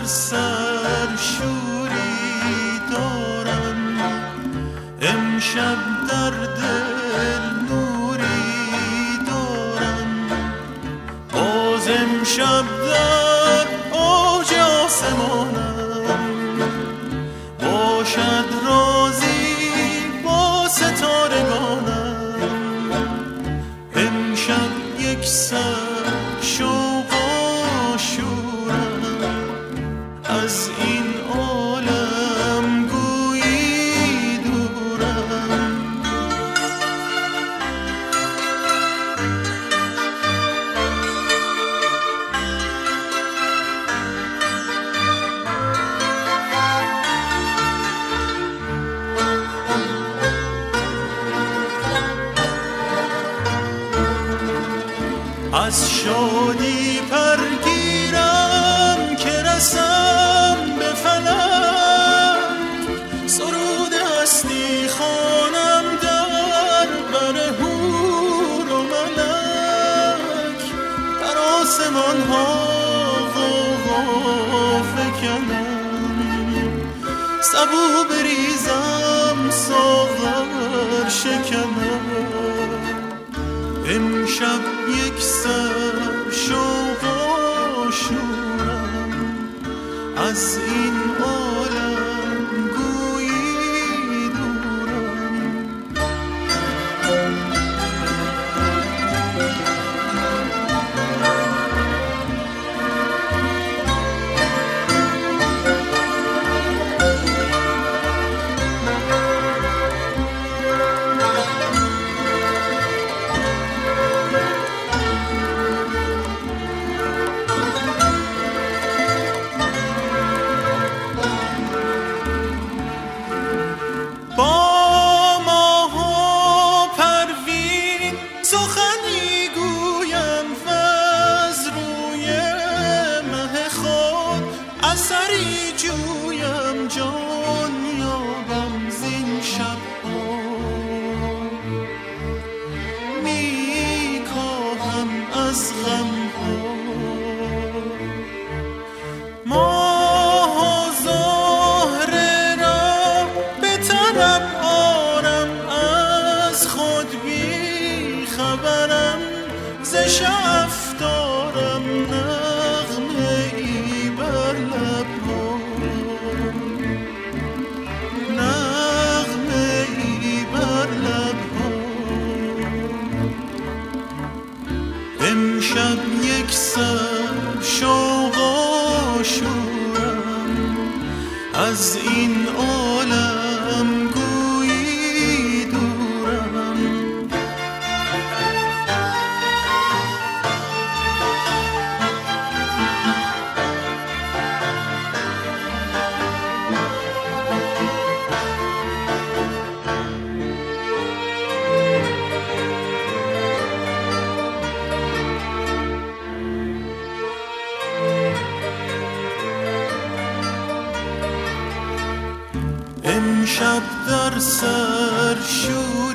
سرشوری دارم، امشب در دل نوری دارم، باز امشب در اوج آسمانم، باشد رازی با ستارگانم، امشب یک سر شوق و شورم، از این عالم گویی دورم. از شادی پرگیرم که رسم به فلک، سرود هستی خوانم در بر حور و ملک، در آسمان ها غوغا فکنم، سبو بریزم ساغر شکنم، امشب یک سر شوق و شورم، از این عالم گویی دورم. اثری جویم جان یابم زین شب‌ها، می کاهم از غم‌ها، ماه و زهره را به طلب آرم، از خود بی خبرم، ز شعف دارم نغمه ای بر لب‌ها، نغمه ای بر لب‌ها، امشب یک سر شوق و شورم، از این عالم گویی دورم. امشب در سرشوری